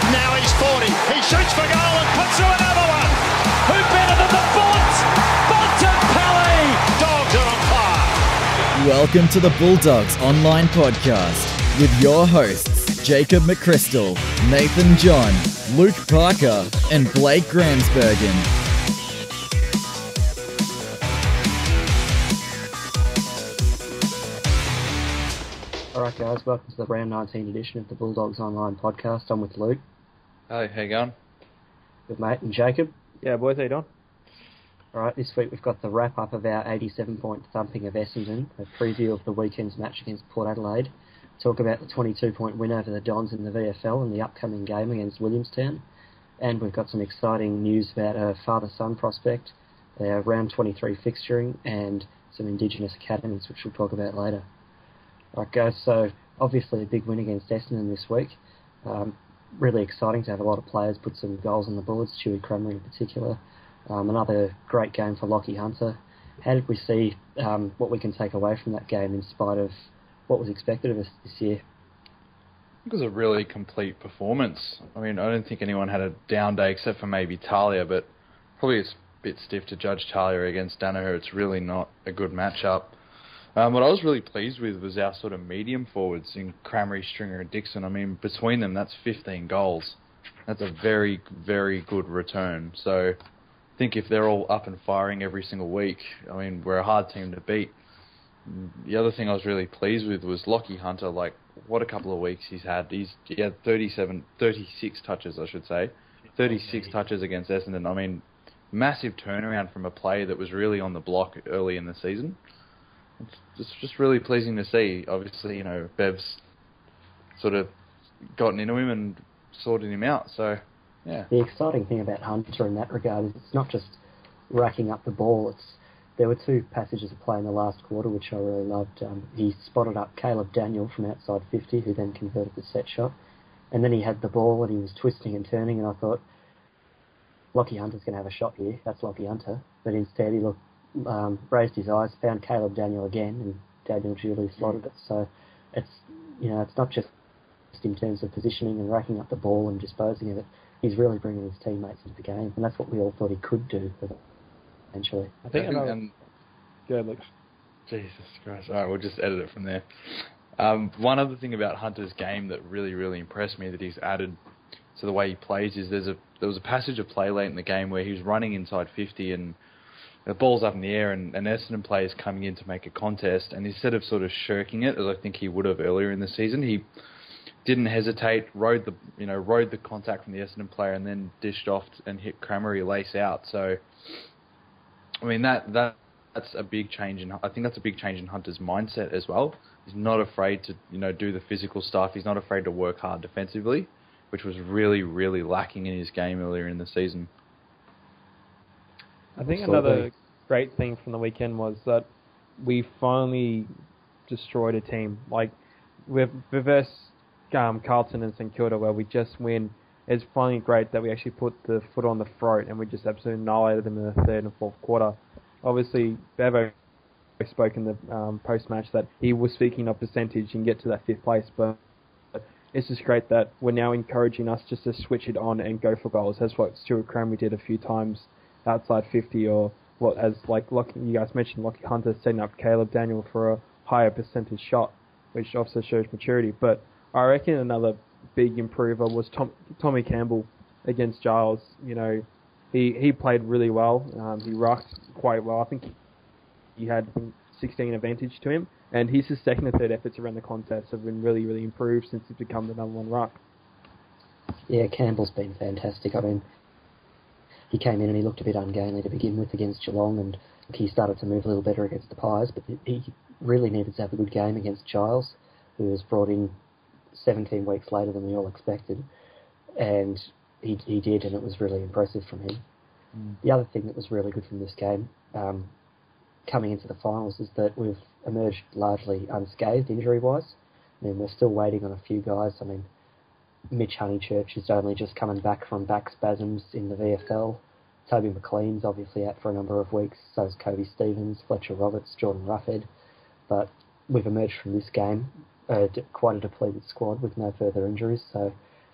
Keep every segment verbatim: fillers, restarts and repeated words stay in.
Now he's forty. He shoots for goal and puts through another one. Who better than the Bullets? Bontempelli. Dogs are on fire. Welcome to the Bulldogs Online Podcast with your hosts Jacob McChrystal, Nathan John, Luke Parker, and Blake Gramsbergen. Alright guys, welcome to the round nineteen edition of the Bulldogs Online Podcast. I'm with Luke. Hey, how you going? With mate and Jacob. Yeah, boys, how you doing? Alright, this week we've got the wrap-up of our eighty-seven point thumping of Essendon, a preview of the weekend's match against Port Adelaide, talk about the twenty-two point win over the Dons in the V F L and the upcoming game against Williamstown, and we've got some exciting news about a father-son prospect, our round twenty-three fixturing, and some Indigenous academies, which we'll talk about later. Right guys, so obviously a big win against Essendon this week. Um, really exciting to have a lot of players put some goals on the boards, Chewie Cranmer in particular. Um, another great game for Lachie Hunter. How did we see um, what we can take away from that game in spite of what was expected of us this year? It was a really complete performance. I mean, I don't think anyone had a down day except for maybe Talia, but probably it's a bit stiff to judge Talia against Danaher. It's really not a good matchup. Um, what I was really pleased with was our sort of medium forwards in Crameri, Stringer and Dixon. I mean, between them, that's fifteen goals. That's a very, very good return. So I think if they're all up and firing every single week, I mean, we're a hard team to beat. The other thing I was really pleased with was Lachie Hunter. Like, what a couple of weeks he's had. He's he had thirty-seven, thirty-six touches, I should say. thirty-six touches against Essendon. I mean, massive turnaround from a player that was really on the block early in the season. It's just really pleasing to see. Obviously, you know, Bev's sort of gotten into him and sorted him out. So, yeah. The exciting thing about Hunter in that regard is it's not just racking up the ball. It's there were two passages of play in the last quarter which I really loved. Um, he spotted up Caleb Daniel from outside fifty, who then converted the set shot. And then he had the ball and he was twisting and turning, and I thought, Lachie Hunter's going to have a shot here. That's Lachie Hunter. But instead he looked Um, raised his eyes, found Caleb Daniel again, and Daniel duly slotted it. So it's you know it's not just in terms of positioning and racking up the ball and disposing of it. He's really bringing his teammates into the game, and that's what we all thought he could do eventually. I think. I think and, Go ahead, Luke. Jesus Christ! All right, we'll just edit it from there. Um, one other thing about Hunter's game that really, really impressed me that he's added to the way he plays is there's a there was a passage of play late in the game where he was running inside fifty and the ball's up in the air, and an Essendon player's coming in to make a contest, and instead of sort of shirking it, as I think he would have earlier in the season, he didn't hesitate, rode the you know rode the contact from the Essendon player, and then dished off and hit Crameri lace out. So, I mean that that that's a big change in I think that's a big change in Hunter's mindset as well. He's not afraid to you know do the physical stuff. He's not afraid to work hard defensively, which was really really lacking in his game earlier in the season. I think Absolutely. another great thing from the weekend was that we finally destroyed a team. Like, we've reversed um, Carlton and St Kilda where we just win. It's finally great that we actually put the foot on the throat and we just absolutely annihilated them in the third and fourth quarter. Obviously, Bevo spoke in the um, post-match that he was speaking of percentage and get to that fifth place, but it's just great that we're now encouraging us just to switch it on and go for goals. That's what Stuart Cranmer did a few times outside fifty, or what as like Lachie, you guys mentioned, Lachie Hunter setting up Caleb Daniel for a higher percentage shot, which also shows maturity. But I reckon another big improver was Tom, Tommy Campbell against Giles. You know, he he played really well. Um, he rucked quite well. I think he had sixteen advantage to him, and his second and third efforts around the contest have been really really improved since he's become the number one ruck. Yeah, Campbell's been fantastic. I mean, he came in and he looked a bit ungainly to begin with against Geelong, and he started to move a little better against the Pies, but he really needed to have a good game against Giles, who was brought in seventeen weeks later than we all expected, and he he did, and it was really impressive from him. Mm. The other thing that was really good from this game, um, coming into the finals, is that we've emerged largely unscathed injury-wise. I mean, we're still waiting on a few guys. I mean, Mitch Honeychurch is only just coming back from back spasms in the V F L. Toby McLean's obviously out for a number of weeks, so is Kobe Stevens, Fletcher Roberts, Jordan Ruffhead. But we've emerged from this game uh, quite a depleted squad with no further injuries, so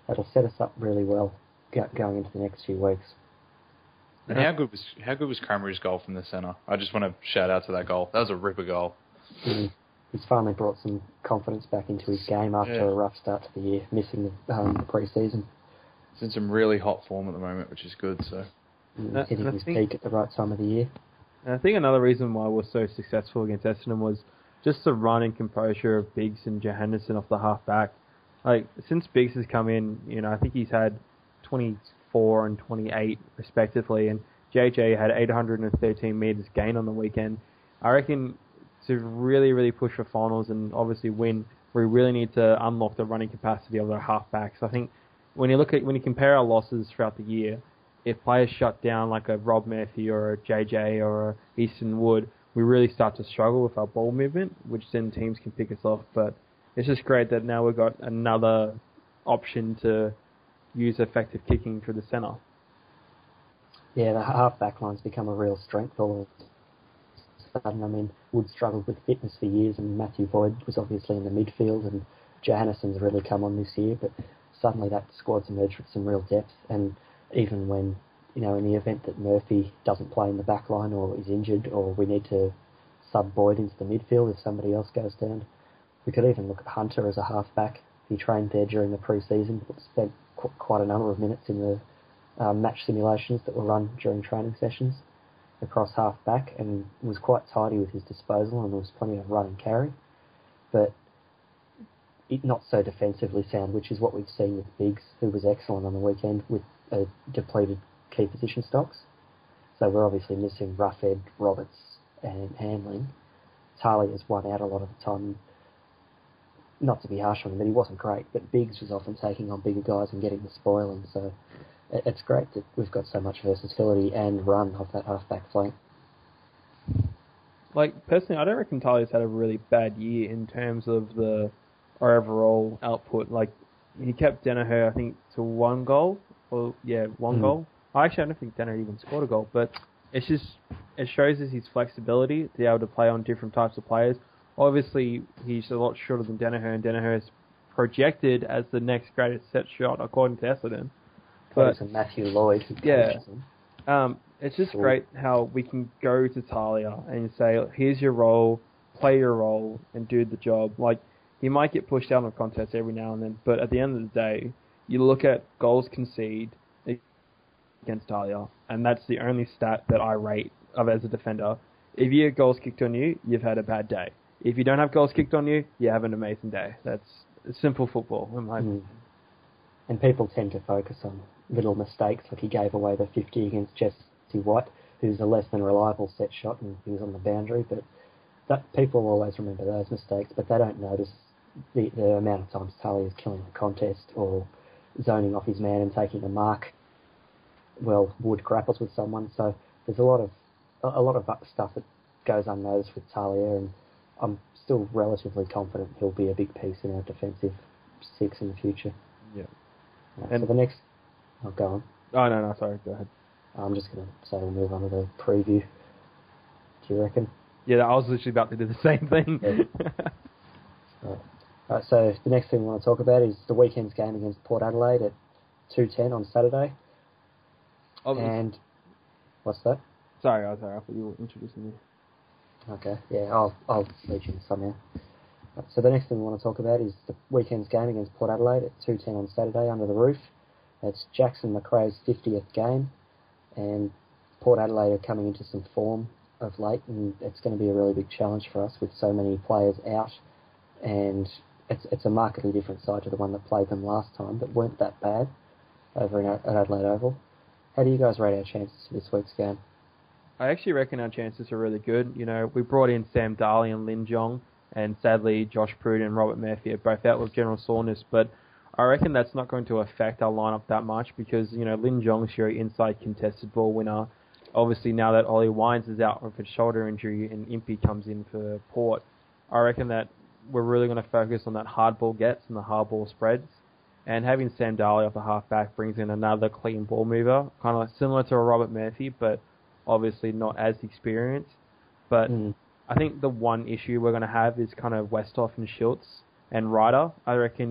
that'll set us up really well go, going into the next few weeks. And how good was how good was Cranberry's goal from the centre? I just want to shout out to that goal. That was a ripper goal. Mm. He's finally brought some confidence back into his game after Yeah. a rough start to the year, missing the, um, the pre-season. He's in some really hot form at the moment, which is good. So Mm, Uh, hitting and I his think- peak at the right time of the year. And I think another reason why we're so successful against Essendon was just the run and composure of Biggs and Johannesson off the half back. Like, since Biggs has come in, you know, I think he's had twenty-four and twenty-eight respectively, and J J had eight hundred thirteen metres gain on the weekend. I reckon to really, really push for finals and obviously win, we really need to unlock the running capacity of our half backs. I think when you look at when you compare our losses throughout the year, if players shut down like a Rob Murphy or a J J or a Easton Wood, we really start to struggle with our ball movement, which then teams can pick us off. But it's just great that now we've got another option to use effective kicking through the centre. Yeah, the half-back line's become a real strength all of a sudden. I mean, Wood struggled with fitness for years, and Matthew Void was obviously in the midfield, and Johannesson's really come on this year, but suddenly that squad's emerged with some real depth, and even when, you know, in the event that Murphy doesn't play in the back line or is injured, or we need to sub Boyd into the midfield if somebody else goes down, we could even look at Hunter as a half-back. He trained there during the pre-season, but spent qu- quite a number of minutes in the um, match simulations that were run during training sessions across half-back, and was quite tidy with his disposal, and there was plenty of run and carry. But it not so defensively sound, which is what we've seen with Biggs, who was excellent on the weekend with a depleted key position stocks. So we're obviously missing Roughead, Roberts and Hamling. Talia's won out a lot of the time. Not to be harsh on him, but he wasn't great. But Biggs was often taking on bigger guys and getting the spoiling. So it's great that we've got so much versatility and run off that half-back flank. Like, personally, I don't reckon Talia's had a really bad year in terms of the our overall output. Like, he kept Danaher, I think, to one goal. Well, yeah, one Mm. goal. Actually, I don't think Danaher even scored a goal, but it's just, it shows us his flexibility to be able to play on different types of players. Obviously, he's a lot shorter than Danaher, and Danaher is projected as the next greatest set shot, according to Essendon. But But, Matthew Lloyd, who Yeah. coaches him. um, it's just Cool. great how we can go to Talia and say, here's your role, play your role, and do the job. Like, he might get pushed out of contests every now and then, but at the end of the day, you look at goals conceded against Talia, and that's the only stat that I rate of as a defender. If you get goals kicked on you, you've had a bad day. If you don't have goals kicked on you, you have an amazing day. That's simple football, in my Mm. And people tend to focus on little mistakes, like he gave away the fifty against Jesse White, who's a less than reliable set shot, and he was on the boundary. But that people always remember those mistakes, but they don't notice the, the amount of times Tully is killing a contest or zoning off his man and taking a mark. Well, Wood grapples with someone, so there's a lot of a lot of stuff that goes unnoticed with Talia, and I'm still relatively confident he'll be a big piece in our defensive six in the future. Yeah. Uh, And- so the next, I'll go on. Oh, no, no, sorry, go ahead. I'm just going to say we'll move on to the preview. Do you reckon? Yeah, I was literally about to do the same thing. Right. Right, so the next thing we want to talk about is the weekend's game against Port Adelaide at two ten on Saturday. Obviously- And what's that? Sorry, I was sorry, I thought you were introducing me. Okay, yeah, I'll I'll lead you somehow. Right, so the next thing we want to talk about is the weekend's game against Port Adelaide at two ten on Saturday under the roof. It's Jackson McRae's fiftieth game, and Port Adelaide are coming into some form of late, and it's going to be a really big challenge for us with so many players out, and it's it's a markedly different side to the one that played them last time, but weren't that bad over in, at Adelaide Oval. How do you guys rate our chances for this week's game? I actually reckon our chances are really good. You know, we brought in Sam Darley and Lin Jong, and sadly Josh Prude and Robert Murphy are both out with general soreness, but I reckon that's not going to affect our lineup that much because, you know, Lin Jong's your inside contested ball winner. Obviously, now that Ollie Wines is out with a shoulder injury and Impey comes in for Port, I reckon that we're really going to focus on that hard ball gets and the hard ball spreads. And having Sam Darley off the half-back brings in another clean ball mover, kind of like similar to a Robert Murphy, but obviously not as experienced. But Mm. I think the one issue we're going to have is kind of Westhoff and Schultz and Ryder. I reckon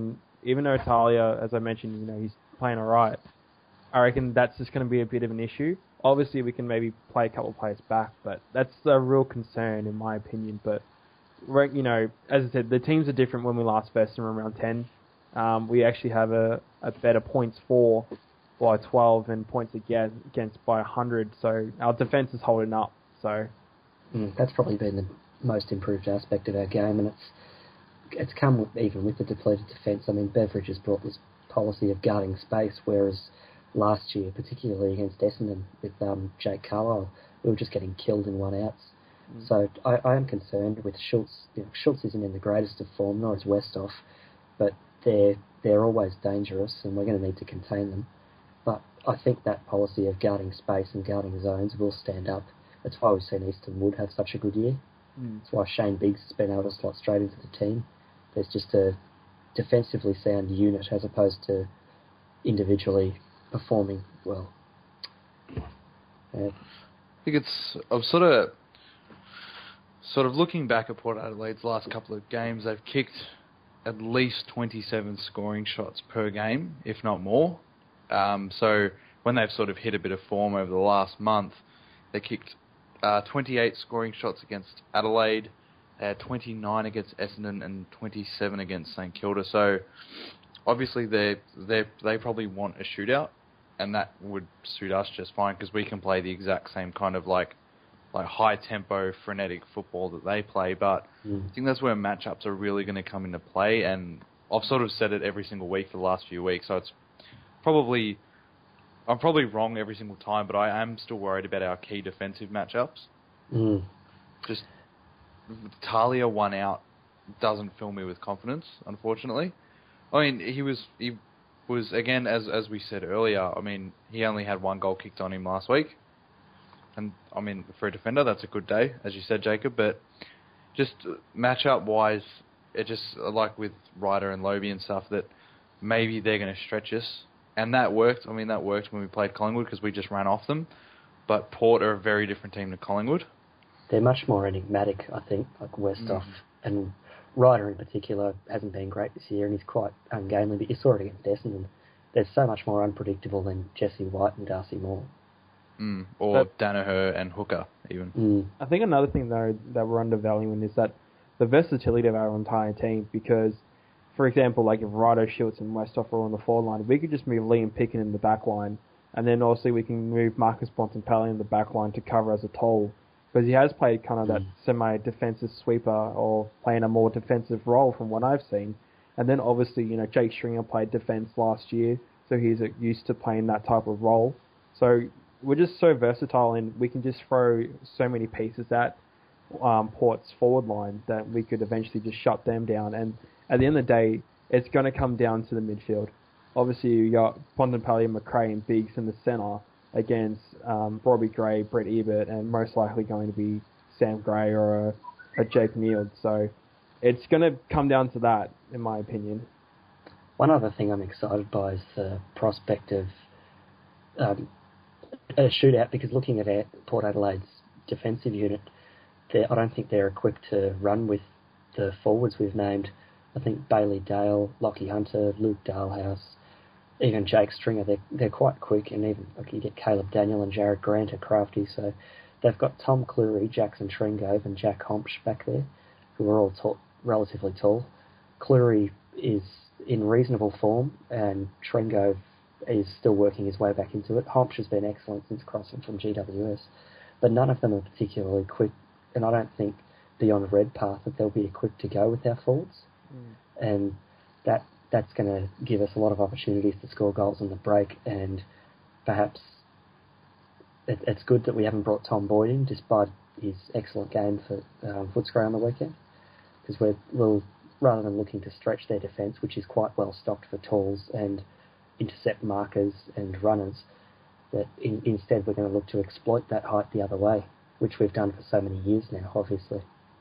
even though Talia, as I mentioned, you know, he's playing all right, I reckon that's just going to be a bit of an issue. Obviously, we can maybe play a couple of players back, but that's a real concern in my opinion. But, you know, as I said, the teams are different when we last faced them around ten. Um, we actually have a, a better points for by twelve and points against, against by one hundred, so our defence is holding up. So mm, that's probably been the most improved aspect of our game, and it's it's come with, even with the depleted defence. I mean, Beveridge has brought this policy of guarding space, whereas last year, particularly against Essendon with um, Jake Carlisle, we were just getting killed in one-outs. Mm. So I, I am concerned with Schultz. You know, Schultz isn't in the greatest of form, nor is Westhoff, but they're, they're always dangerous, and we're going to need to contain them. But I think that policy of guarding space and guarding zones will stand up. That's why we've seen Easton Wood have such a good year. Mm. That's why Shane Biggs has been able to slot straight into the team. There's just a defensively sound unit as opposed to individually performing well. Yeah. I think it's, I'm sort of, sort of looking back at Port Adelaide's last couple of games, they've kicked at least twenty-seven scoring shots per game, if not more. Um, so when they've sort of hit a bit of form over the last month, they kicked uh, twenty-eight scoring shots against Adelaide. They had twenty-nine against Essendon and twenty-seven against St Kilda. So obviously they they they probably want a shootout, and that would suit us just fine because we can play the exact same kind of like like high tempo, frenetic football that they play. But mm. I think that's where matchups are really going to come into play. And I've sort of said it every single week for the last few weeks. So it's probably I'm probably wrong every single time, but I am still worried about our key defensive matchups. Mm. Just Talia one out doesn't fill me with confidence, unfortunately. I mean, he was he was again as as we said earlier. I mean, he only had one goal kicked on him last week, and I mean for a defender that's a good day, as you said, Jacob. But just matchup wise, it just like with Ryder and Lobie and stuff that maybe they're going to stretch us, and that worked. I mean, that worked when we played Collingwood because we just ran off them. But Port are a very different team to Collingwood. They're much more enigmatic, I think, like Westhoff. Mm. And Ryder in particular hasn't been great this year, and he's quite ungainly, but you saw it against Essendon. They're so much more unpredictable than Jesse White and Darcy Moore. Mm. Or but, Danaher and Hooker, even. Mm. I think another thing, though, that we're undervaluing is that the versatility of our entire team, because, for example, like if Ryder, Schultz and Westhoff are on the forward line, we could just move Liam Picken in the back line, and then also we can move Marcus Bontempelli in the back line to cover as a toll. Because he has played kind of that semi-defensive sweeper or playing a more defensive role from what I've seen. And then obviously, you know, Jake Stringer played defence last year, so he's used to playing that type of role. So we're just so versatile, and we can just throw so many pieces at um, Port's forward line that we could eventually just shut them down. And at the end of the day, it's going to come down to the midfield. Obviously, you got Bontempelli, McRae and Biggs in the centre against um, Robbie Gray, Brett Ebert, and most likely going to be Sam Gray or a, a Jake Neal. So it's going to come down to that, in my opinion. One other thing I'm excited by is the prospect of um, a shootout, because looking at our, Port Adelaide's defensive unit, I don't think they're equipped to run with the forwards we've named. I think Bailey Dale, Lockie Hunter, Luke Dalhouse, even Jake Stringer, they're, they're quite quick, and even like you get Caleb Daniel and Jared Grant are crafty, so they've got Tom Cleary, Jackson Tringove and Jack Hompsch back there, who are all tall, relatively tall. Cleary is in reasonable form, and Tringove is still working his way back into it. Hompsch has been excellent since crossing from G W S, but none of them are particularly quick, and I don't think beyond Redpath that they'll be equipped to go with our forwards, mm. and that that's going to give us a lot of opportunities to score goals on the break, and perhaps it, it's good that we haven't brought Tom Boyd in, despite his excellent game for um, Footscray on the weekend, because we're, we'll, rather than looking to stretch their defence, which is quite well stocked for tools and intercept markers and runners, that in, instead we're going to look to exploit that height the other way, which we've done for so many years now, obviously.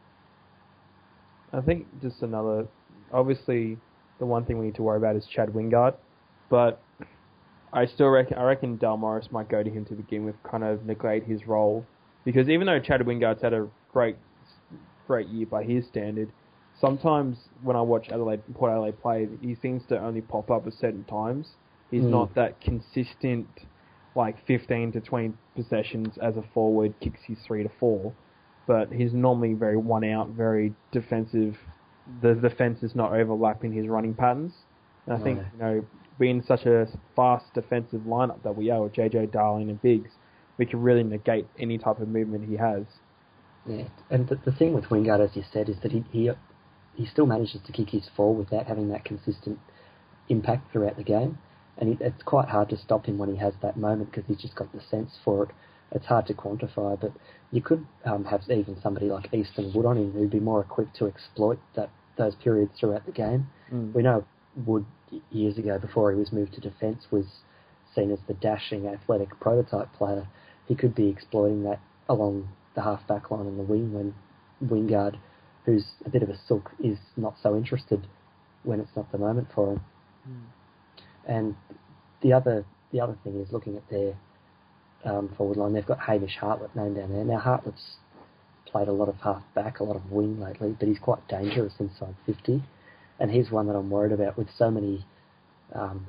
I think just another, obviously, the one thing we need to worry about is Chad Wingard, but I still reckon I reckon Dal Morris might go to him to begin with, kind of negate his role, because even though Chad Wingard's had a great great year by his standard, sometimes when I watch Adelaide, Port Adelaide play, he seems to only pop up at certain times. He's mm. not that consistent, like fifteen to twenty possessions as a forward, kicks his three to four. But he's normally very one out, very defensive. The defence is not overlapping his running patterns. And I no. think, you know, being such a fast defensive lineup that we are with J J Darling and Biggs, we can really negate any type of movement he has. Yeah, and the, the thing with Wingard, as you said, is that he, he he still manages to kick his four without having that consistent impact throughout the game. And he, it's quite hard to stop him when he has that moment because he's just got the sense for it. It's hard to quantify, but you could um, have even somebody like Easton Wood on him who'd be more equipped to exploit that those periods throughout the game. Mm. We know Wood, years ago, before he was moved to defence, was seen as the dashing, athletic prototype player. He could be exploiting that along the half-back line and the wing when Wingard, who's a bit of a sook, is not so interested when it's not the moment for him. Mm. And the other the other thing is looking at their um, forward line. They've got Hamish Hartlett named down there. Now, Hartlett's played a lot of half-back, a lot of wing lately, but he's quite dangerous inside fifty. And he's one that I'm worried about with so many um,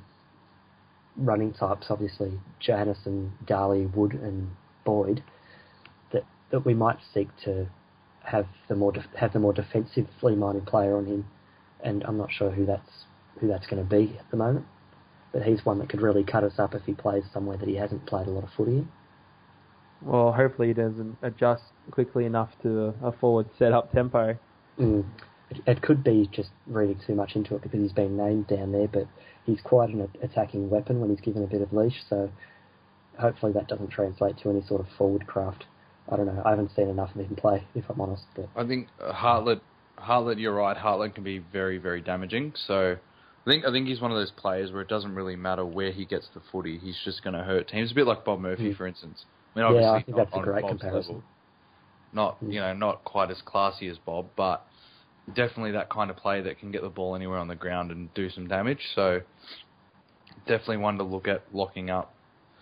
running types, obviously, Janison, Darley, Wood and Boyd, that, that we might seek to have the more def- have the more defensively minded player on him. And I'm not sure who that's who that's going to be at the moment. But he's one that could really cut us up if he plays somewhere that he hasn't played a lot of footy in. Well, hopefully he doesn't adjust quickly enough to a forward set-up tempo. Mm. It, it could be just reading too much into it because he's been named down there, but he's quite an attacking weapon when he's given a bit of leash, so hopefully that doesn't translate to any sort of forward craft. I don't know. I haven't seen enough of him play, if I'm honest. But I think Hartlett, Hartlett, you're right, Hartlett can be very, very damaging, so I think I think he's one of those players where it doesn't really matter where he gets the footy. He's just going to hurt teams. A bit like Bob Murphy, mm. for instance. I mean, obviously yeah, I think not that's a on great Bob's comparison. level. Not mm. you know, not quite as classy as Bob, but definitely that kind of player that can get the ball anywhere on the ground and do some damage. So definitely one to look at locking up.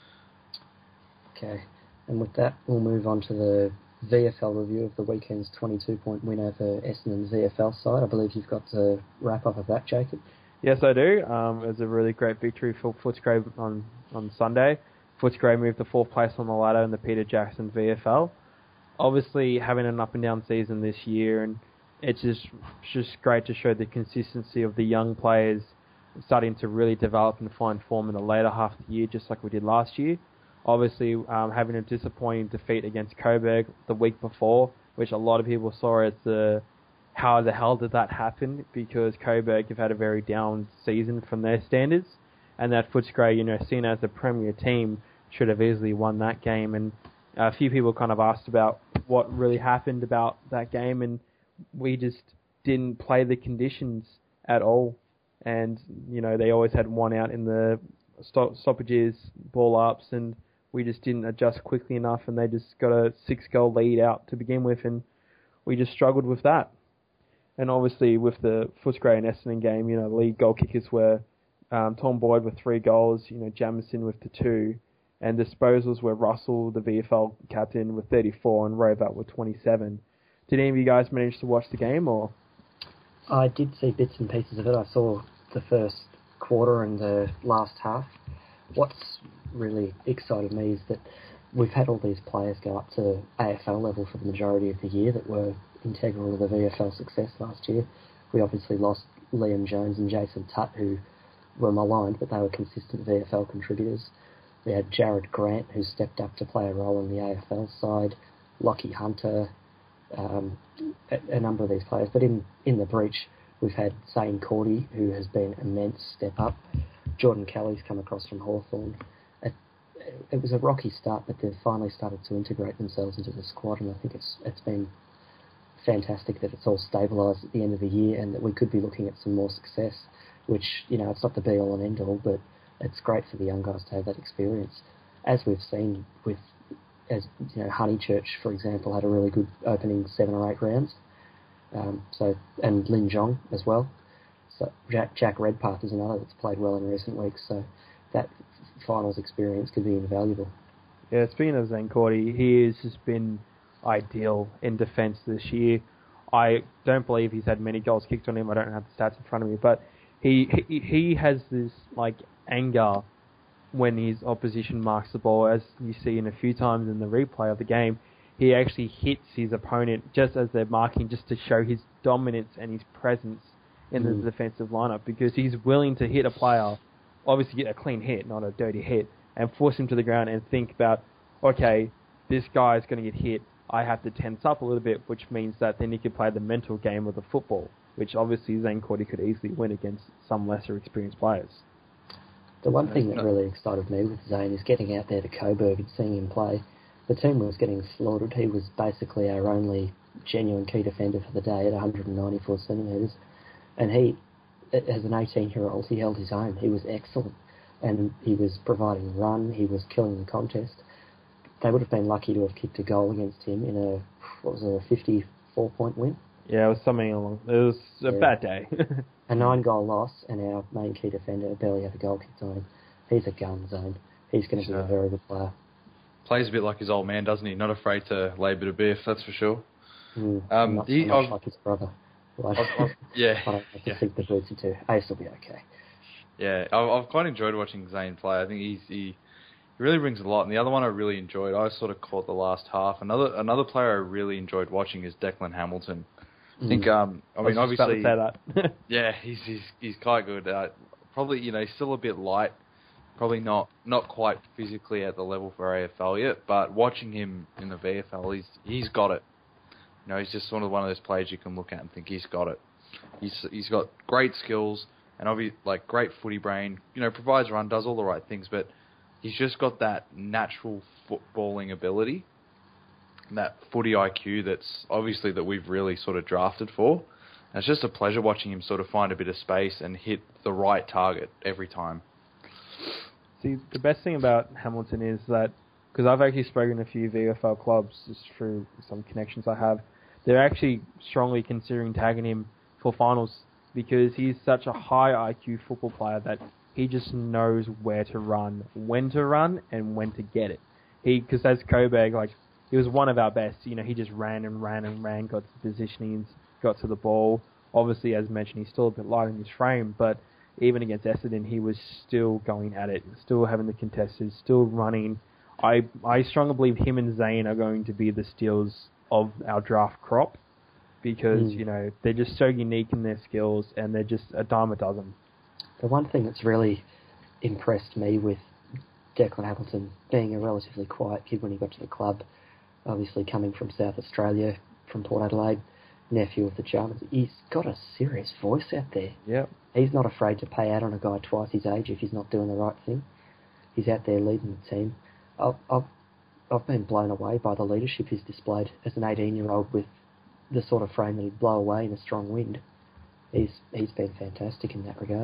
Okay, and with that, we'll move on to the V F L review of the weekend's twenty-two point win over Essendon's V F L side. I believe you've got the wrap up of that, Jacob. Yes, I do. Um, it was a really great victory for Footscray on, on Sunday. Footscray moved to fourth place on the ladder in the Peter Jackson V F L. Obviously, having an up-and-down season this year, and it's just just great to show the consistency of the young players starting to really develop and find form in the later half of the year, just like we did last year. Obviously, um, having a disappointing defeat against Coburg the week before, which a lot of people saw as the how the hell did that happen? Because Coburg have had a very down season from their standards, and that Footscray, you know, seen as a premier team, should have easily won that game. And a few people kind of asked about what really happened about that game, and we just didn't play the conditions at all. And, you know, they always had one out in the stop- stoppages, ball ups, and we just didn't adjust quickly enough, and they just got a six-goal lead out to begin with, and we just struggled with that. And obviously with the Footscray and Essendon game, you know, the lead goal kickers were um, Tom Boyd with three goals, you know, Jamison with the two, and disposals were Russell, the V F L captain, with thirty-four, and Roebuck with twenty-seven. Did any of you guys manage to watch the game, or? I did see bits and pieces of it. I saw the first quarter and the last half. What's really excited me is that we've had all these players go up to A F L level for the majority of the year that were integral to the V F L success last year. We obviously lost Liam Jones and Jason Tutt, who were maligned, but they were consistent V F L contributors. We had Jared Grant, who stepped up to play a role in the A F L side, Lockie Hunter, um, a, a number of these players. But in, in the breach, we've had Zane Cordy, who has been an immense step up. Jordan Kelly's come across from Hawthorn. It, it was a rocky start, but they've finally started to integrate themselves into the squad, and I think it's it's been fantastic that it's all stabilised at the end of the year and that we could be looking at some more success, which, you know, it's not the be-all and end-all, but it's great for the young guys to have that experience. As we've seen with, as you know, Honeychurch, for example, had a really good opening seven or eight rounds. Um, so and Lin Jong as well. So Jack, Jack Redpath is another that's played well in recent weeks. So that finals experience could be invaluable. Yeah, speaking of Zane Cordy, he has just been ideal in defence this year. I don't believe he's had many goals kicked on him. I don't have the stats in front of me, but he he, he has this like anger when his opposition marks the ball, as you see in a few times in the replay of the game. He actually hits his opponent just as they're marking, just to show his dominance and his presence in Mm. the defensive lineup, because he's willing to hit a player, obviously get a clean hit, not a dirty hit, and force him to the ground and think about, okay, this guy is going to get hit, I have to tense up a little bit, which means that then he could play the mental game of the football, which obviously Zane Cordy could easily win against some lesser experienced players. The one thing that really excited me with Zane is getting out there to Coburg and seeing him play. The team was getting slaughtered. He was basically our only genuine key defender for the day at one hundred ninety-four centimetres. And he, as an eighteen-year-old, he held his own. He was excellent. And he was providing run. He was killing the contest. They would have been lucky to have kicked a goal against him in a, what was it, a fifty-four point win? Yeah, it was something along... It was a Yeah. bad day. A nine-goal loss, and our main key defender barely had a goal kicked on him. He's a gun, Zane. He's going to be Sure. a very good player. Plays a bit like his old man, doesn't he? Not afraid to lay a bit of beef, that's for sure. Mm, Um, not he- so much I've- like his brother. Like, I've- I've- yeah, I don't have to yeah. sink the boots into. Ace will be okay. Yeah, I've, I've quite enjoyed watching Zane play. I think he's, he he really brings a lot. And the other one I really enjoyed, I sort of caught the last half. Another another player I really enjoyed watching is Declan Hamilton. I think, um, I mean, I was just obviously, about to say that. yeah, he's he's he's quite good. Uh, probably, you know, he's still a bit light. Probably not not quite physically at the level for A F L yet. But watching him in the V F L, he's he's got it. You know, he's just sort of one of those players you can look at and think he's got it. He's he's got great skills and obviously like great footy brain. You know, provides run, does all the right things, but he's just got that natural footballing ability, and that footy I Q that's obviously that we've really sort of drafted for. And it's just a pleasure watching him sort of find a bit of space and hit the right target every time. See, the best thing about Hamilton is that, because I've actually spoken to a few V F L clubs just through some connections I have, they're actually strongly considering tagging him for finals, because he's such a high I Q football player that he just knows where to run, when to run, and when to get it. He, because as Coburg, like, he was one of our best. You know, he just ran and ran and ran, got to positionings, got to the ball. Obviously, as mentioned, he's still a bit light in his frame, but even against Essendon, he was still going at it, still having the contested, still running. I I strongly believe him and Zane are going to be the steals of our draft crop, because, Mm. you know, they're just so unique in their skills, and they're just a dime a dozen. The one thing that's really impressed me with Declan Hamilton, being a relatively quiet kid when he got to the club, obviously coming from South Australia, from Port Adelaide, nephew of the Germans, he's got a serious voice out there. Yeah. He's not afraid to pay out on a guy twice his age if he's not doing the right thing. He's out there leading the team. I've, I've, I've been blown away by the leadership he's displayed as an eighteen-year-old with the sort of frame that he'd blow away in a strong wind. He's He's been fantastic in that regard.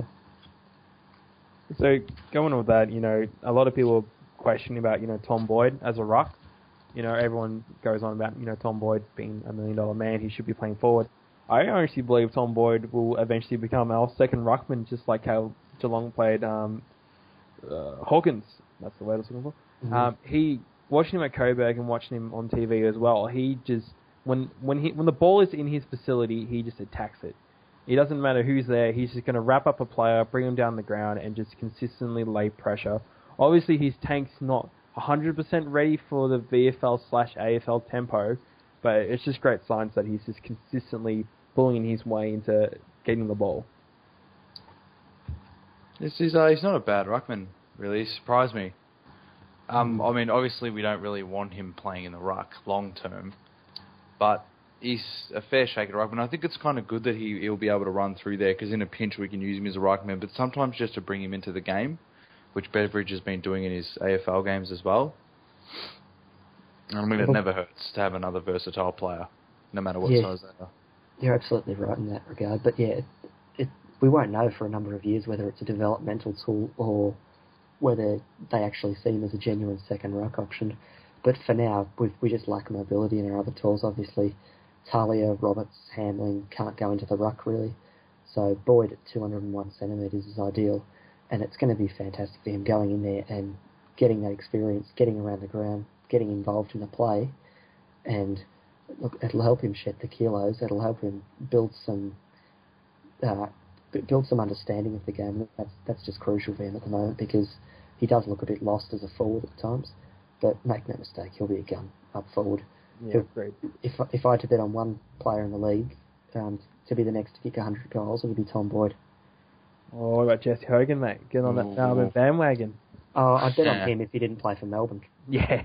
So, going on with that, you know, a lot of people are questioning about, you know, Tom Boyd as a ruck. You know, everyone goes on about, you know, Tom Boyd being a million dollar man, he should be playing forward. I honestly believe Tom Boyd will eventually become our second ruckman, just like how Geelong played um, uh, Hawkins. That's the word I was looking for. Mm-hmm. Um, he, watching him at Coburg and watching him on T V as well, he just, when when he when the ball is in his facility, he just attacks it. It doesn't matter who's there, he's just going to wrap up a player, bring him down the ground, and just consistently lay pressure. Obviously, his tank's not one hundred percent ready for the V F L slash A F L tempo, but it's just great signs that he's just consistently bullying his way into getting the ball. This is, uh, he's not a bad ruckman, really. He surprised me. Um, I mean, obviously we don't really want him playing in the ruck long term, but he's a fair shake at ruckman. I think it's kind of good that he, he'll be able to run through there, because in a pinch we can use him as a ruckman, but sometimes just to bring him into the game, which Beveridge has been doing in his A F L games as well. I mean, it never hurts to have another versatile player, no matter what Yeah. size they are. You're absolutely right in that regard. But yeah, it, it, we won't know for a number of years whether it's a developmental tool or whether they actually see him as a genuine second ruck option. But for now, we we just lack mobility in our other tools. Obviously, Talia, Roberts, Hamling can't go into the ruck really. So Boyd at two hundred one centimetres is ideal, and it's going to be fantastic for him going in there and getting that experience, getting around the ground, getting involved in the play, and look, it'll help him shed the kilos. It'll help him build some uh, build some understanding of the game. That's that's just crucial for him at the moment because he does look a bit lost as a forward at times. But make no mistake, he'll be a gun up forward. Yeah, great. If if I had to bet on one player in the league um, to be the next to kick one hundred goals, it would be Tom Boyd. Oh, what about Jesse Hogan, mate? Get on that Melbourne bandwagon. Oh, I'd bet on him if he didn't play for Melbourne. Yeah.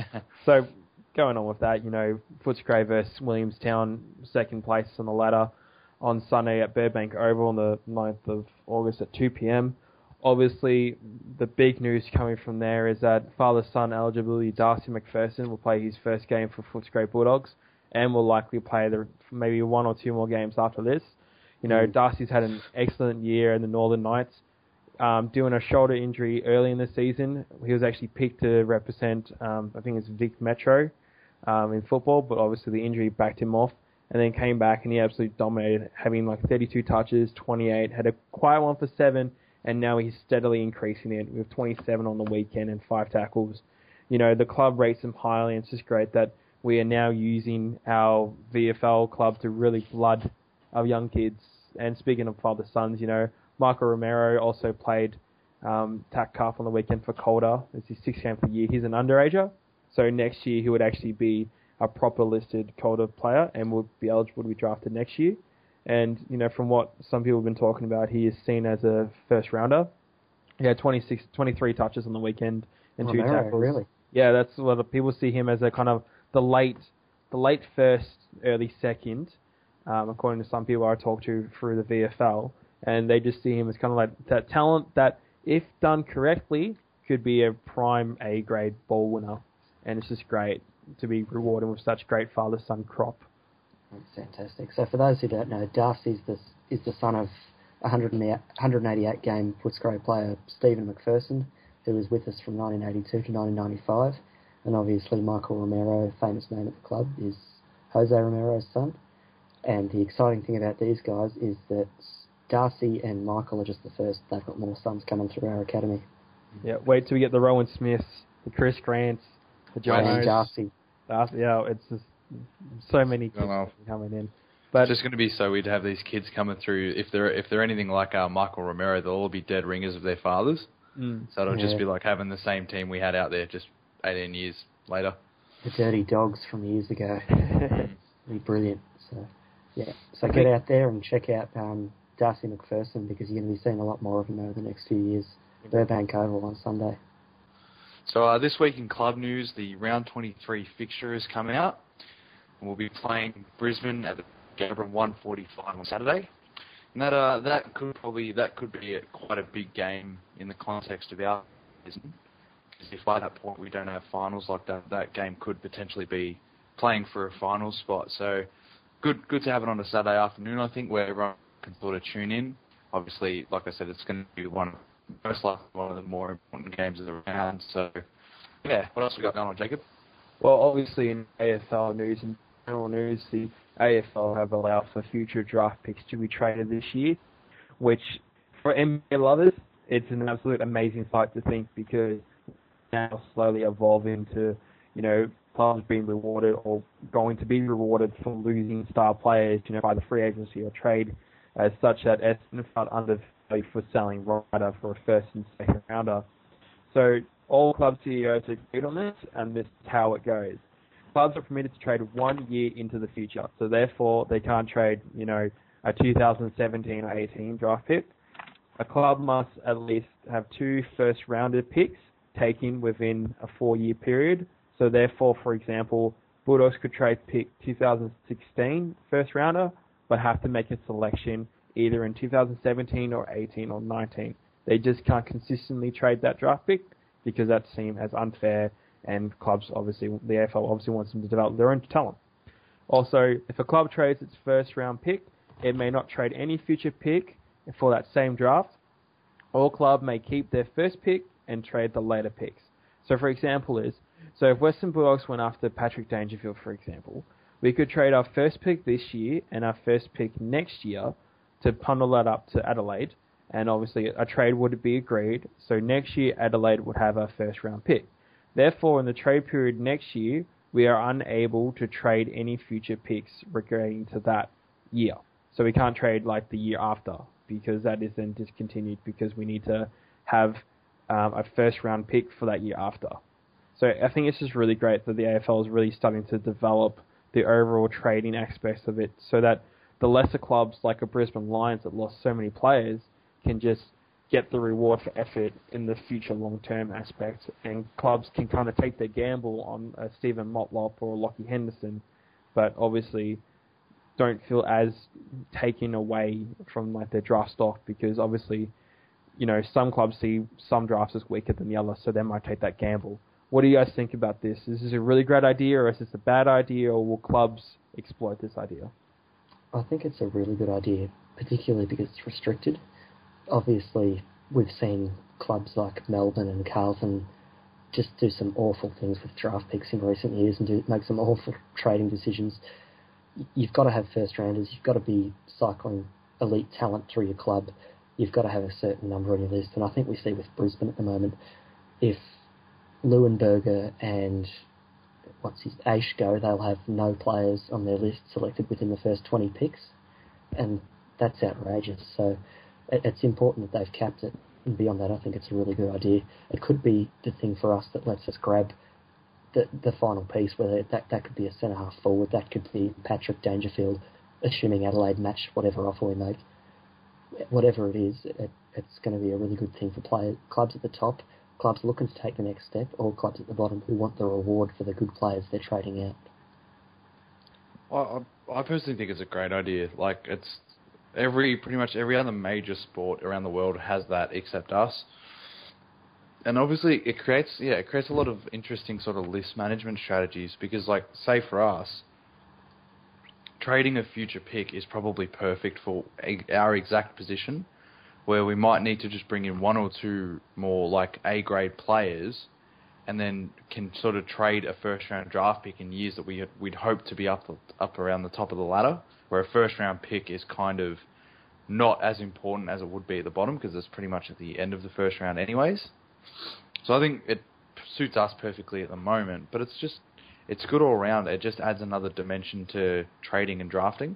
So, going on with that, you know, Footscray versus Williamstown, second place on the ladder on Sunday at Burbank Oval on the ninth of August at two p.m. Obviously, the big news coming from there is that father-son eligibility Darcy McPherson will play his first game for Footscray Bulldogs and will likely play the maybe one or two more games after this. You know, mm. Darcy's had an excellent year in the Northern Knights. Um, doing a shoulder injury early in the season, he was actually picked to represent, um, I think it's Vic Metro um, in football, but obviously the injury backed him off, and then came back and he absolutely dominated, having like thirty-two touches, twenty-eight, had a quiet one for seven, and now he's steadily increasing it with twenty-seven on the weekend and five tackles. You know, the club rates him highly, and it's just great that we are now using our V F L club to really flood our young kids. And speaking of father sons, you know, Michael Romero also played um, tack calf on the weekend for Calder. It's his sixth game for the year. He's an underager, so next year he would actually be a proper listed Calder player and would be eligible to be drafted next year. And, you know, from what some people have been talking about, he is seen as a first rounder. He had twenty-six, twenty-three touches on the weekend and Romero, two tackles. Really? Yeah, that's what the people see him as a kind of the late, the late first, early second, um, according to some people I talked to through the V F L. And they just see him as kind of like that talent that, if done correctly, could be a prime A-grade ball winner. And it's just great to be rewarded with such great father-son crop. That's fantastic. So for those who don't know, Darcy the, is the son of one hundred eighty-eight game Footscray player Stephen McPherson, who was with us from nineteen eighty-two to nineteen ninety-five. And obviously Michael Romero, famous name at the club, is Jose Romero's son. And the exciting thing about these guys is that Darcy and Michael are just the first. They've got more sons coming through our academy. Yeah, wait till we get the Rowan Smiths, the Chris Grants, the John and Darcy. Darcy. Yeah, it's just so many kids well, coming in. But it's just going to be so weird to have these kids coming through. If they're if they're anything like uh, Michael Romero, they'll all be dead ringers of their fathers. Mm. So it'll yeah. just be like having the same team we had out there just eighteen years later. The dirty dogs from years ago. It'll be brilliant. So yeah, so get out there and check out um, Darcy McPherson because you're going to be seeing a lot more of him over the next few years. Burbank Oval on Sunday. So uh, this week in club news, the round twenty-three fixture is coming out. We'll be playing Brisbane at the Gabba one forty-five on Saturday, and that uh, that could probably that could be a, quite a big game in the context of our season. Because if by that point we don't have finals like that, that game could potentially be playing for a final spot. So good good to have it on a Saturday afternoon, I think, where everyone can sort of tune in. Obviously, like I said, it's going to be one most likely one of the more important games of the round. So yeah, what else we got going on, Jacob? Well, obviously in A F L news and general news, the A F L have allowed for future draft picks to be traded this year, which for N B A lovers, it's an absolute amazing sight to think because now slowly evolving to, you know, clubs being rewarded or going to be rewarded for losing star players, you know, by the free agency or trade, as such that Essendon felt undervalued for selling Ryder for a first and second rounder. So all club C E Os agreed on this, and this is how it goes. Clubs are permitted to trade one year into the future, so therefore they can't trade, you know, a two thousand seventeen or eighteen draft pick. A club must at least have two first-rounder picks taken within a four-year period. So therefore, for example, Bulldogs could trade pick two thousand sixteen first-rounder, but have to make a selection either in two thousand seventeen or eighteen or nineteen. They just can't consistently trade that draft pick because that's seen as unfair, and clubs, obviously, the A F L obviously wants them to develop their own talent. Also, if a club trades its first-round pick, it may not trade any future pick for that same draft. All club may keep their first pick and trade the later picks. So, for example, is so if Western Bulldogs went after Patrick Dangerfield, for example, we could trade our first pick this year and our first pick next year to bundle that up to Adelaide, and obviously a trade would be agreed, so next year Adelaide would have a first round pick. Therefore, in the trade period next year, we are unable to trade any future picks regarding to that year. So we can't trade like the year after because that is then discontinued because we need to have um, a first round pick for that year after. So I think it's just really great that the A F L is really starting to develop the overall trading aspects of it so that the lesser clubs like a Brisbane Lions that lost so many players can just get the reward for effort in the future long-term aspects, and clubs can kind of take their gamble on a Stephen Motlop or a Lockie Henderson, but obviously don't feel as taken away from like their draft stock because obviously, you know, some clubs see some drafts as weaker than the others, so they might take that gamble. What do you guys think about this? Is this a really great idea, or is this a bad idea, or will clubs exploit this idea? I think it's a really good idea, particularly because it's restricted. Obviously, we've seen clubs like Melbourne and Carlton just do some awful things with draft picks in recent years and do make some awful trading decisions. You've got to have first rounders. You've got to be cycling elite talent through your club. You've got to have a certain number on your list. And I think we see with Brisbane at the moment, if Leuenberger and what's his Aish go, they'll have no players on their list selected within the first twenty picks, and that's outrageous. So it's important that they've capped it, and beyond that, I think it's a really good idea. It could be the thing for us that lets us grab the the final piece, whether that that could be a centre half forward, that could be Patrick Dangerfield, assuming Adelaide match whatever offer we make. Whatever it is, it, it's going to be a really good thing for players, clubs at the top, clubs looking to take the next step, or clubs at the bottom who want the reward for the good players they're trading out. Well, I, I personally think it's a great idea. Like, it's every pretty much every other major sport around the world has that except us. And obviously, it creates yeah, it creates a lot of interesting sort of list management strategies because, like, say for us, trading a future pick is probably perfect for our exact position, where we might need to just bring in one or two more like A-grade players, and then can sort of trade a first-round draft pick in years that we we'd hope to be up up around the top of the ladder, where a first-round pick is kind of not as important as it would be at the bottom because it's pretty much at the end of the first round anyways. So I think it suits us perfectly at the moment, but it's just it's good all around. It just adds another dimension to trading and drafting.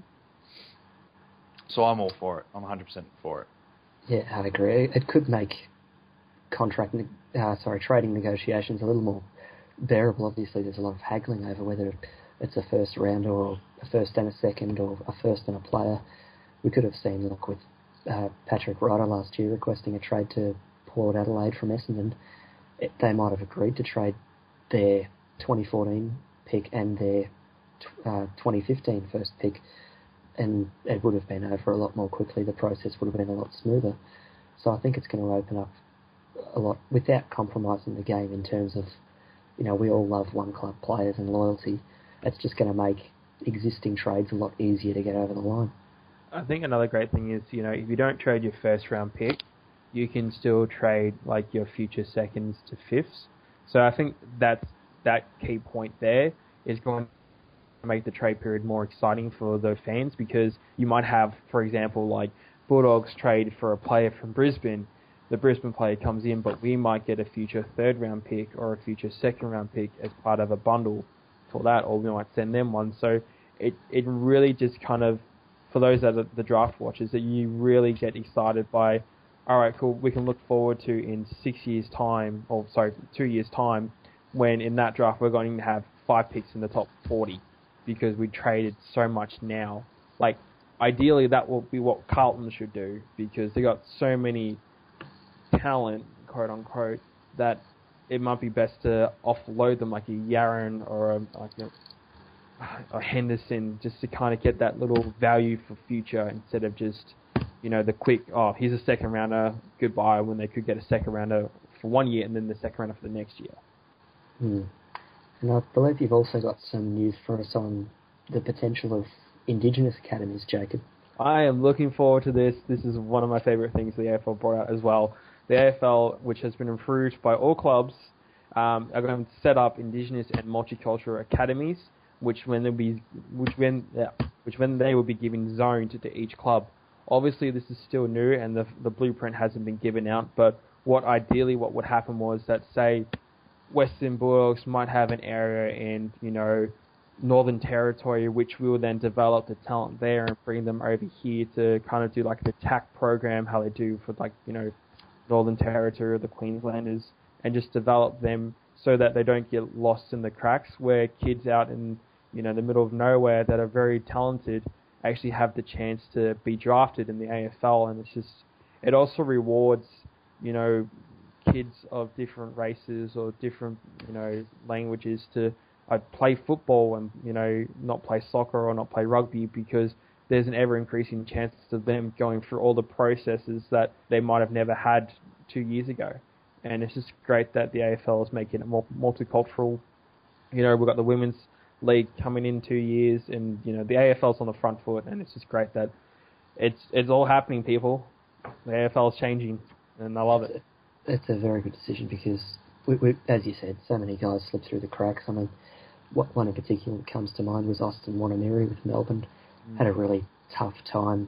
So I'm all for it. I'm one hundred percent for it. Yeah, I agree. It could make contract, uh, sorry, trading negotiations a little more bearable. Obviously, there's a lot of haggling over whether it's a first rounder or a first and a second or a first and a player. We could have seen, look, with uh, Patrick Ryder last year requesting a trade to Port Adelaide from Essendon. It, they might have agreed to trade their twenty fourteen pick and their uh, twenty fifteen first pick, and it would have been over a lot more quickly. The process would have been a lot smoother. So I think it's going to open up a lot without compromising the game in terms of, you know, we all love one club players and loyalty. It's just going to make existing trades a lot easier to get over the line. I think another great thing is, you know, if you don't trade your first round pick, you can still trade like your future seconds to fifths. So I think that's that key point there is going to make the trade period more exciting for the fans, because you might have, for example, like Bulldogs trade for a player from Brisbane. The Brisbane player comes in, but we might get a future third round pick or a future second round pick as part of a bundle for that, or we might send them one. So it, it really just kind of, for those that are the draft watchers, that you really get excited by, all right, cool, we can look forward to in six years' time, or sorry, two years' time, when in that draft we're going to have five picks in the top forty because we traded so much now. Like, ideally that will be what Carlton should do, because they got so many talent, quote unquote, that it might be best to offload them like a Yaron or a, like a, a Henderson, just to kind of get that little value for future instead of just, you know, the quick, oh, here's a second rounder, goodbye, when they could get a second rounder for one year and then the second rounder for the next year. Hmm. And I believe you've also got some news for us on the potential of Indigenous academies, Jacob. I am looking forward to this. This is one of my favourite things the A F L brought out as well. The A F L, which has been approved by all clubs, um, are going to set up Indigenous and multicultural academies, which when they'll be, which when, yeah, which when they will be given zones to, to each club. Obviously, this is still new, and the the blueprint hasn't been given out. But what ideally, what would happen was that, say, Western Bulldogs might have an area in, you know, Northern Territory, which we will then develop the talent there and bring them over here to kind of do like an attack program, how they do for like, you know, Northern Territory or the Queenslanders, and just develop them so that they don't get lost in the cracks, where kids out in, you know, the middle of nowhere that are very talented actually have the chance to be drafted in the A F L. And it's just, it also rewards, you know, kids of different races or different, you know, languages to uh, play football and, you know, not play soccer or not play rugby, because there's an ever-increasing chance of them going through all the processes that they might have never had two years ago. And it's just great that the A F L is making it more multicultural. You know, we've got the Women's League coming in two years, and, you know, the A F L's on the front foot, and it's just great that it's it's all happening, people. The A F L's changing, and I love it. It's a very good decision because, we, we, as you said, so many guys slip through the cracks. I mean, what one in particular that comes to mind was Austin Wanamiri with Melbourne. Mm. Had a really tough time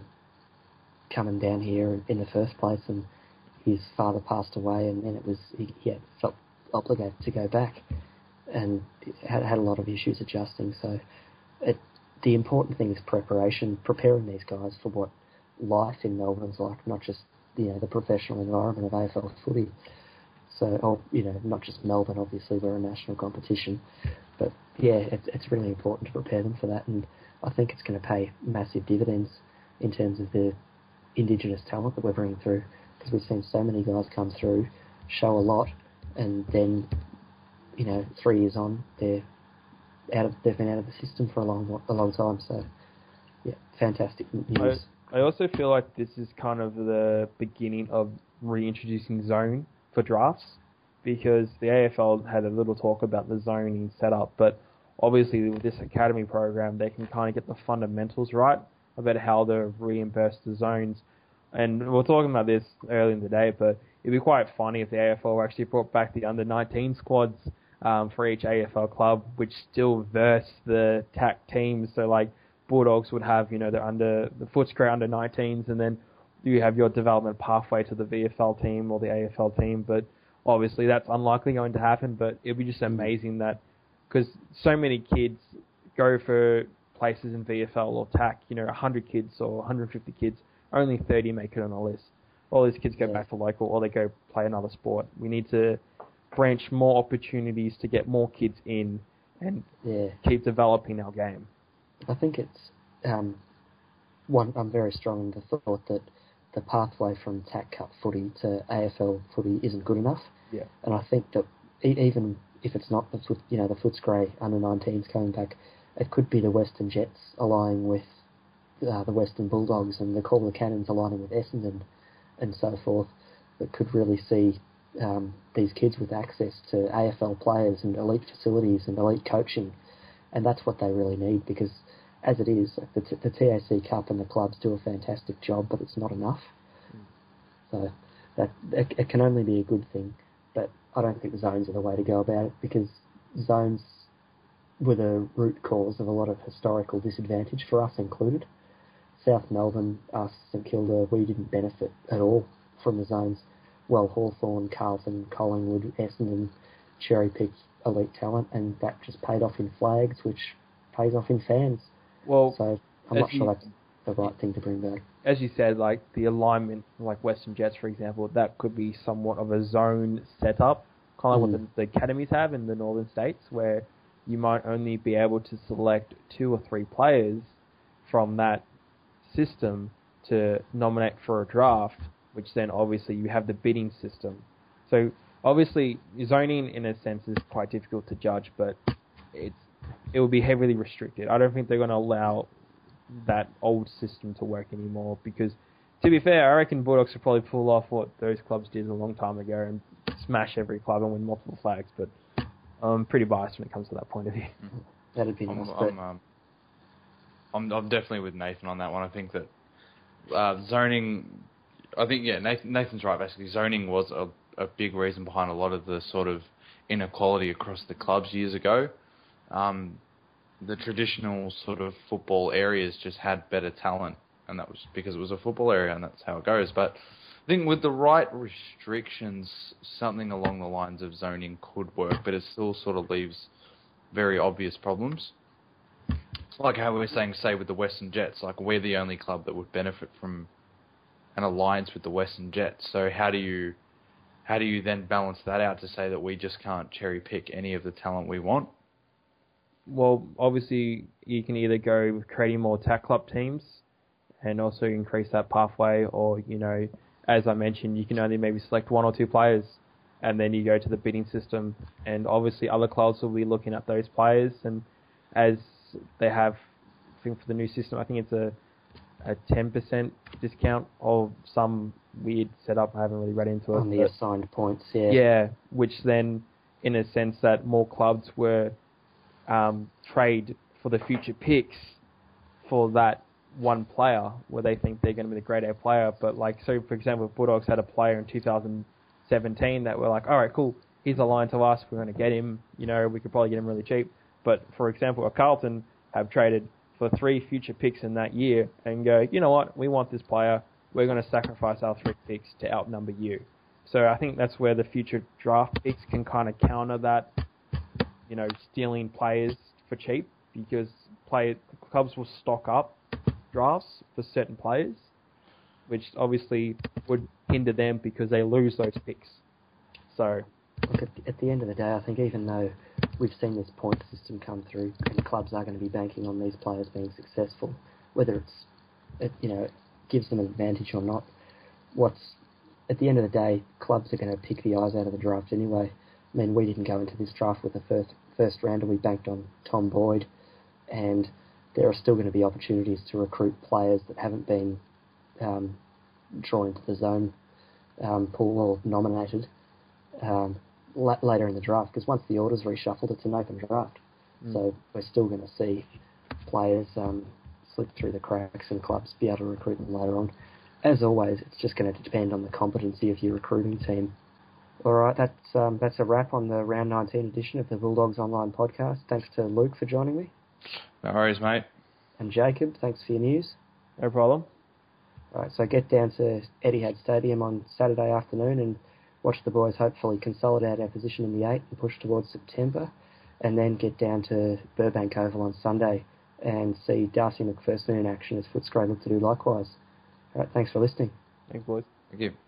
coming down here in the first place, and his father passed away, and then it was he, he had, felt obligated to go back, and had had a lot of issues adjusting. So, it, the important thing is preparation, preparing these guys for what life in Melbourne's like, not just, you know, the professional environment of A F L footy. So, or, you know, not just Melbourne, obviously, we're a national competition. But, yeah, it's, it's really important to prepare them for that. And I think it's going to pay massive dividends in terms of the Indigenous talent that we're bringing through. Because we've seen so many guys come through, show a lot, and then, you know, three years on, they're out of, they've been out of the system for a long, a long time. So, yeah, fantastic news. I, I also feel like this is kind of the beginning of reintroducing zone for drafts, because the A F L had a little talk about the zoning setup, but obviously with this academy program, they can kind of get the fundamentals right about how to reimburse the zones. And we were talking about this earlier in the day, but it'd be quite funny if the A F L actually brought back the under nineteen squads um, for each A F L club, which still verse the T A C teams. So like Bulldogs would have, you know, the under the Footscray under nineteens, and then you have your development pathway to the V F L team or the A F L team. But obviously that's unlikely going to happen, but it'd be just amazing that, because so many kids go for places in V F L or T A C, you know, one hundred kids or one hundred fifty kids, only thirty make it on the list. All these kids go yeah. back to local, or they go play another sport. We need to branch more opportunities to get more kids in and yeah. keep developing our game. I think it's, um, one, I'm very strong in the thought that the pathway from T A C Cup footy to A F L footy isn't good enough. Yeah. And I think that e- even if it's not the foot, you know, the Footscray under nineteens coming back, it could be the Western Jets aligning with uh, the Western Bulldogs and the Calder Cannons aligning with Essendon and so forth, that could really see um, these kids with access to A F L players and elite facilities and elite coaching. And that's what they really need, because as it is, the, t- the T A C Cup and the clubs do a fantastic job, but it's not enough. Mm. So that it, it can only be a good thing, but I don't think zones are the way to go about it, because zones were the root cause of a lot of historical disadvantage for us included. South Melbourne, us, St Kilda, we didn't benefit at all from the zones. Well, Hawthorn, Carlton, Collingwood, Essendon cherry-picked elite talent, and that just paid off in flags, which pays off in fans. Well, so I'm not you, sure that's the right thing to bring back. As you said, like the alignment, like Western Jets, for example, that could be somewhat of a zone setup, kind of mm. what the, the academies have in the northern states, where you might only be able to select two or three players from that system to nominate for a draft, which then obviously you have the bidding system. So obviously zoning in a sense is quite difficult to judge, but it's it will be heavily restricted. I don't think they're going to allow that old system to work anymore, because to be fair, I reckon Bulldogs will probably pull off what those clubs did a long time ago and smash every club and win multiple flags, but I'm pretty biased when it comes to that point of view. That'd be I'm, nice. I'm, um, I'm, I'm definitely with Nathan on that one. I think that uh, zoning, I think, yeah, Nathan, Nathan's right, basically. Zoning was a, a big reason behind a lot of the sort of inequality across the clubs years ago. Um, the traditional sort of football areas just had better talent, and that was because it was a football area, and that's how it goes. But I think with the right restrictions, something along the lines of zoning could work, but it still sort of leaves very obvious problems. Like how we were saying, say, with the Western Jets, like we're the only club that would benefit from an alliance with the Western Jets. So how do you how do you then balance that out to say that we just can't cherry pick any of the talent we want? Well, obviously you can either go with creating more TAC club teams and also increase that pathway, or, you know, as I mentioned, you can only maybe select one or two players and then you go to the bidding system, and obviously other clubs will be looking at those players, and as they have, I think for the new system, I think it's a a ten percent discount of some weird setup. I haven't really read into it. On the assigned points, yeah. Yeah, which then, in a sense, that more clubs were um, trade for the future picks for that one player where they think they're going to be the grade A player. But like, so for example, Bulldogs had a player in two thousand seventeen that were like, all right, cool, he's aligned to us, we're going to get him, you know, we could probably get him really cheap. But for example, a Carlton have traded for three future picks in that year and go, you know what, we want this player, we're going to sacrifice our three picks to outnumber you. So I think that's where the future draft picks can kind of counter that, you know, stealing players for cheap, because play, clubs will stock up drafts for certain players, which obviously would hinder them because they lose those picks. So, look, at, at the end of the day, I think even though we've seen this point system come through and clubs are going to be banking on these players being successful, whether it's, it, you know, it gives them an advantage or not, what's, at the end of the day, clubs are going to pick the eyes out of the draft anyway. I mean, we didn't go into this draft with a first, first rounder, we banked on Tom Boyd, and there are still going to be opportunities to recruit players that haven't been um, drawn into the zone um, pool or nominated um, la- later in the draft, because once the order's reshuffled, it's an open draft. Mm. So we're still going to see players um, slip through the cracks and clubs be able to recruit them later on. As always, it's just going to depend on the competency of your recruiting team. All right, that's um, that's a wrap on the round nineteen edition of the Bulldogs Online podcast. Thanks to Luke for joining me. No worries, mate. And Jacob, thanks for your news. No problem. All right, so get down to Etihad Stadium on Saturday afternoon and watch the boys hopefully consolidate our position in the eight and push towards September, and then get down to Burbank Oval on Sunday and see Darcy McPherson in action as Footscray look to do likewise. All right, thanks for listening. Thanks, boys. Thank you.